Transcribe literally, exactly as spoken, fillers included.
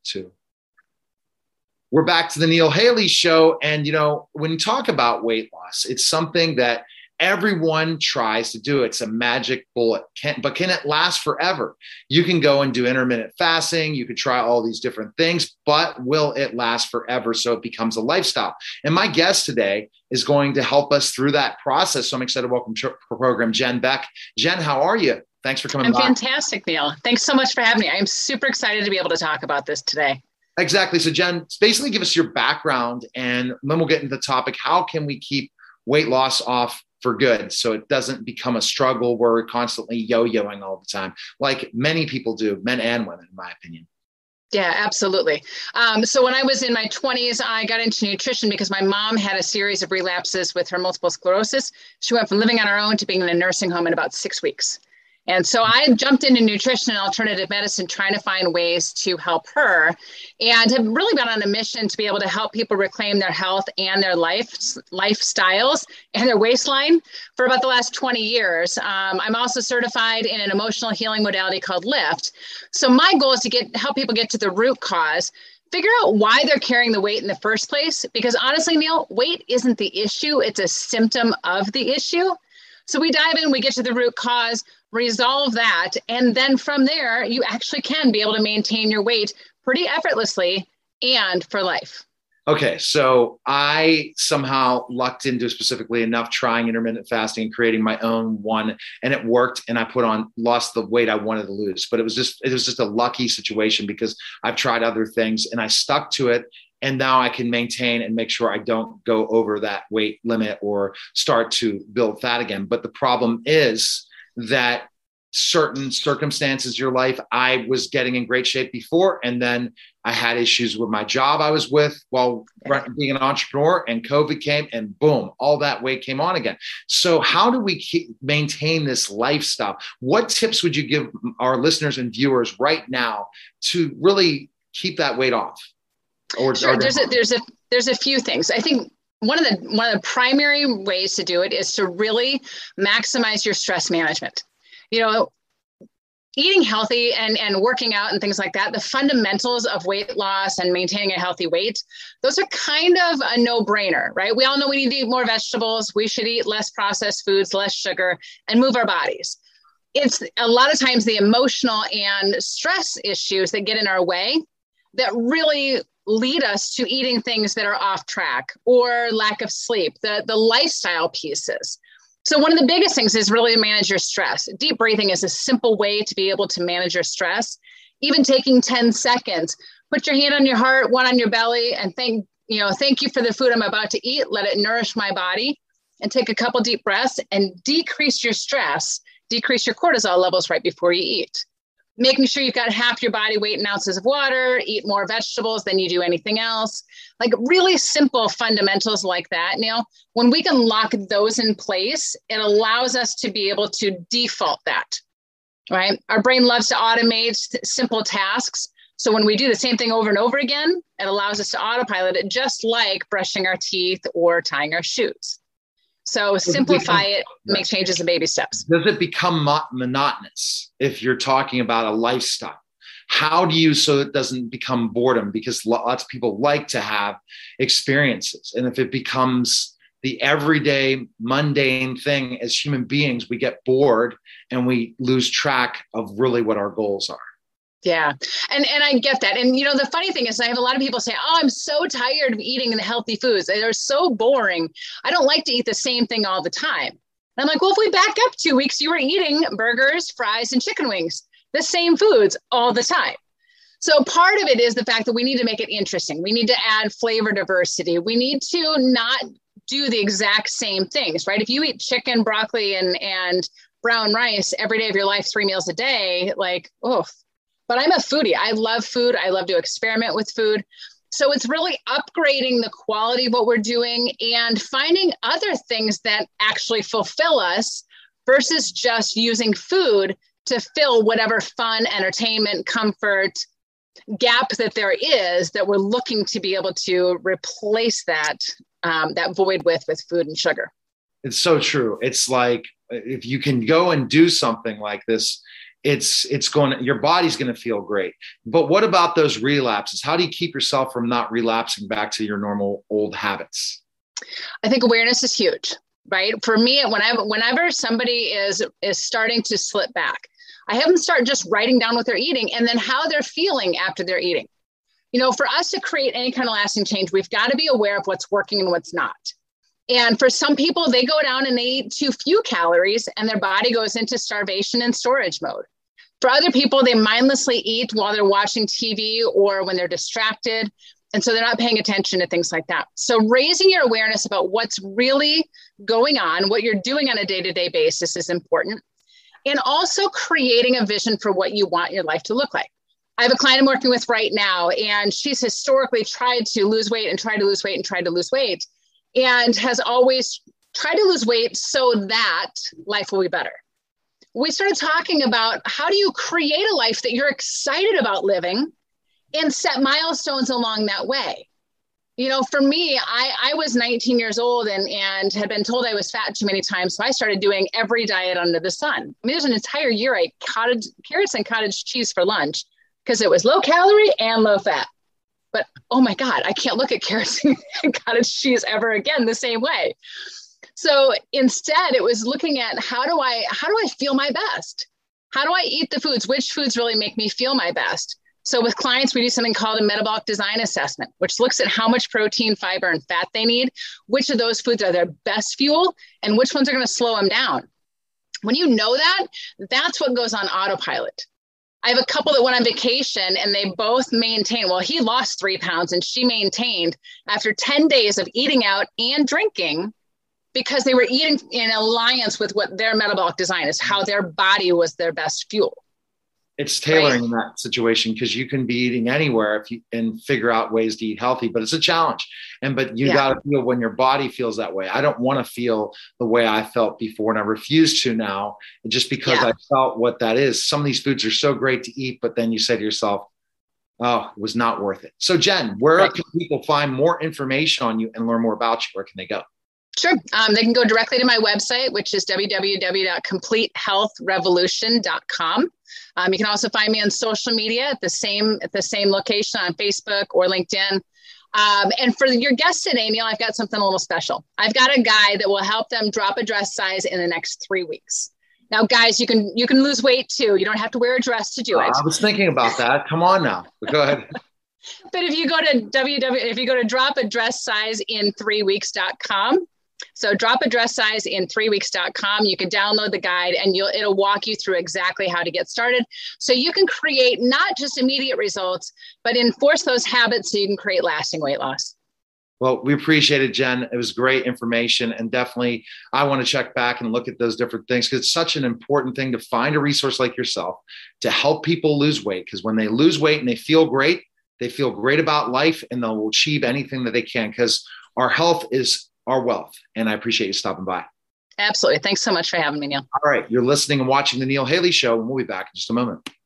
too. We're back to the Neil Haley Show. And, you know, when you talk about weight loss, it's something that everyone tries to do. It's a magic bullet, can, but can it last forever? You can go and do intermittent fasting. You could try all these different things, but will it last forever? So it becomes a lifestyle. And my guest today is going to help us through that process. So I'm excited to welcome to the program, Jen Beck. Jen, how are you? Thanks for coming I'm by. fantastic, Neil. Thanks so much for having me. I'm super excited to be able to talk about this today. Exactly. So Jen, basically give us your background and then we'll get into the topic. How can we keep weight loss off for good so it doesn't become a struggle where we're constantly yo-yoing all the time, like many people do, men and women, in my opinion? Yeah, absolutely. Um, so when I was in my twenties, I got into nutrition because my mom had a series of relapses with her multiple sclerosis. She went from living on her own to being in a nursing home in about six weeks. And so I jumped into nutrition and alternative medicine, trying to find ways to help her, and have really been on a mission to be able to help people reclaim their health and their life lifestyles and their waistline for about the last twenty years. Um, I'm also certified in an emotional healing modality called LIFT. So my goal is to get help people get to the root cause, figure out why they're carrying the weight in the first place. Because honestly, Neil, weight isn't the issue. It's a symptom of the issue. So we dive in, we get to the root cause, resolve that. And then from there, you actually can be able to maintain your weight pretty effortlessly and for life. Okay. So I somehow lucked into specifically enough trying intermittent fasting and creating my own one, and it worked. And I put on, lost the weight I wanted to lose, but it was just, it was just a lucky situation because I've tried other things and I stuck to it. And now I can maintain and make sure I don't go over that weight limit or start to build fat again. But the problem is that certain circumstances in your life, I was getting in great shape before, and then I had issues with my job I was with while being an entrepreneur, and COVID came and boom, all that weight came on again. So how do we keep, maintain this lifestyle? What tips would you give our listeners and viewers right now to really keep that weight off? Or, sure. or there's a, there's a, there's a few things. I think one of the, one of the primary ways to do it is to really maximize your stress management. You know, eating healthy and, and working out and things like that, the fundamentals of weight loss and maintaining a healthy weight, those are kind of a no-brainer, right? We all know we need to eat more vegetables. We should eat less processed foods, less sugar, and move our bodies. It's a lot of times the emotional and stress issues that get in our way that really lead us to eating things that are off track or lack of sleep, the, the lifestyle pieces. So one of the biggest things is really to manage your stress. Deep breathing is a simple way to be able to manage your stress. Even taking ten seconds, put your hand on your heart, one on your belly, and thank, you know, thank you for the food I'm about to eat. Let it nourish my body, and take a couple deep breaths and decrease your stress, decrease your cortisol levels right before you eat. Making sure you've got half your body weight in ounces of water, eat more vegetables than you do anything else. Like really simple fundamentals like that. Now, when we can lock those in place, it allows us to be able to default that, right? Our brain loves to automate simple tasks. So when we do the same thing over and over again, it allows us to autopilot it, just like brushing our teeth or tying our shoes. So simplify it, make changes in baby steps. Does it become monotonous if you're talking about a lifestyle? How do you, so it doesn't become boredom? Because lots of people like to have experiences. And if it becomes the everyday mundane thing as human beings, we get bored and we lose track of really what our goals are. Yeah. And and I get that. And, you know, the funny thing is I have a lot of people say, oh, I'm so tired of eating the healthy foods. They're so boring. I don't like to eat the same thing all the time. And I'm like, well, if we back up two weeks, you were eating burgers, fries, and chicken wings, the same foods all the time. So part of it is the fact that we need to make it interesting. We need to add flavor diversity. We need to not do the exact same things, right? If you eat chicken, broccoli, and, and brown rice every day of your life, three meals a day, like, oh, but I'm a foodie. I love food. I love to experiment with food. So it's really upgrading the quality of what we're doing and finding other things that actually fulfill us versus just using food to fill whatever fun, entertainment, comfort gap that there is that we're looking to be able to replace that, um, that void with, with food and sugar. It's so true. It's like, if you can go and do something like this, it's it's going to, your body's going to feel great. But what about those relapses? How do you keep yourself from not relapsing back to your normal old habits? I think awareness is huge, right? For me, whenever whenever somebody is is starting to slip back, I have them start just writing down what they're eating and then how they're feeling after they're eating. You know, for us to create any kind of lasting change, we've got to be aware of what's working and what's not. And for some people, they go down and they eat too few calories and their body goes into starvation and storage mode. For other people, they mindlessly eat while they're watching T V or when they're distracted. And so they're not paying attention to things like that. So raising your awareness about what's really going on, what you're doing on a day-to-day basis is important. And also creating a vision for what you want your life to look like. I have a client I'm working with right now, and she's historically tried to lose weight and tried to lose weight and tried to lose weight, and has always tried to lose weight so that life will be better. We started talking about how do you create a life that you're excited about living and set milestones along that way. You know, for me, I, I was nineteen years old and, and had been told I was fat too many times. So I started doing every diet under the sun. I mean, there's an entire year I ate cottage, carrots and cottage cheese for lunch because it was low calorie and low fat. But oh my God, I can't look at carrots and cottage cheese ever again the same way. So instead, it was looking at how do I how do I feel my best? How do I eat the foods? Which foods really make me feel my best? So with clients, we do something called a metabolic design assessment, which looks at how much protein, fiber, and fat they need, which of those foods are their best fuel, and which ones are going to slow them down. When you know that, that's what goes on autopilot. I have a couple that went on vacation and they both maintained, well, he lost three pounds and she maintained after ten days of eating out and drinking because they were eating in alliance with what their metabolic design is, how their body was their best fuel. It's tailoring right? that situation because you can be eating anywhere if you and figure out ways to eat healthy, but it's a challenge. And but you yeah. got to feel when your body feels that way. I don't want to feel the way I felt before, and I refuse to now, just because yeah. I felt what that is. Some of these foods are so great to eat, but then you say to yourself, "Oh, it was not worth it." So, Jen, where right. can people find more information on you and learn more about you? Where can they go? Sure. Um, they can go directly to my website, which is w w w dot complete health revolution dot com. Um, you can also find me on social media at the same at the same location on Facebook or LinkedIn. Um, and for your guest today, Neil, I've got something a little special. I've got a guide that will help them drop a dress size in the next three weeks. Now, guys, you can you can lose weight too. You don't have to wear a dress to do it. Uh, I was thinking about that. Come on now. Go ahead. But if you go to www, if you go to drop a dress size in three weeks dot com. So drop a dress size in three weeks dot com. You can download the guide and you'll it'll walk you through exactly how to get started. So you can create not just immediate results, but enforce those habits so you can create lasting weight loss. Well, we appreciate it, Jen. It was great information. And definitely, I want to check back and look at those different things because it's such an important thing to find a resource like yourself to help people lose weight. Because when they lose weight and they feel great, they feel great about life and they'll achieve anything that they can because our health is our wealth. And I appreciate you stopping by. Absolutely. Thanks so much for having me, Neil. All right. You're listening and watching The Neil Haley Show, and we'll be back in just a moment.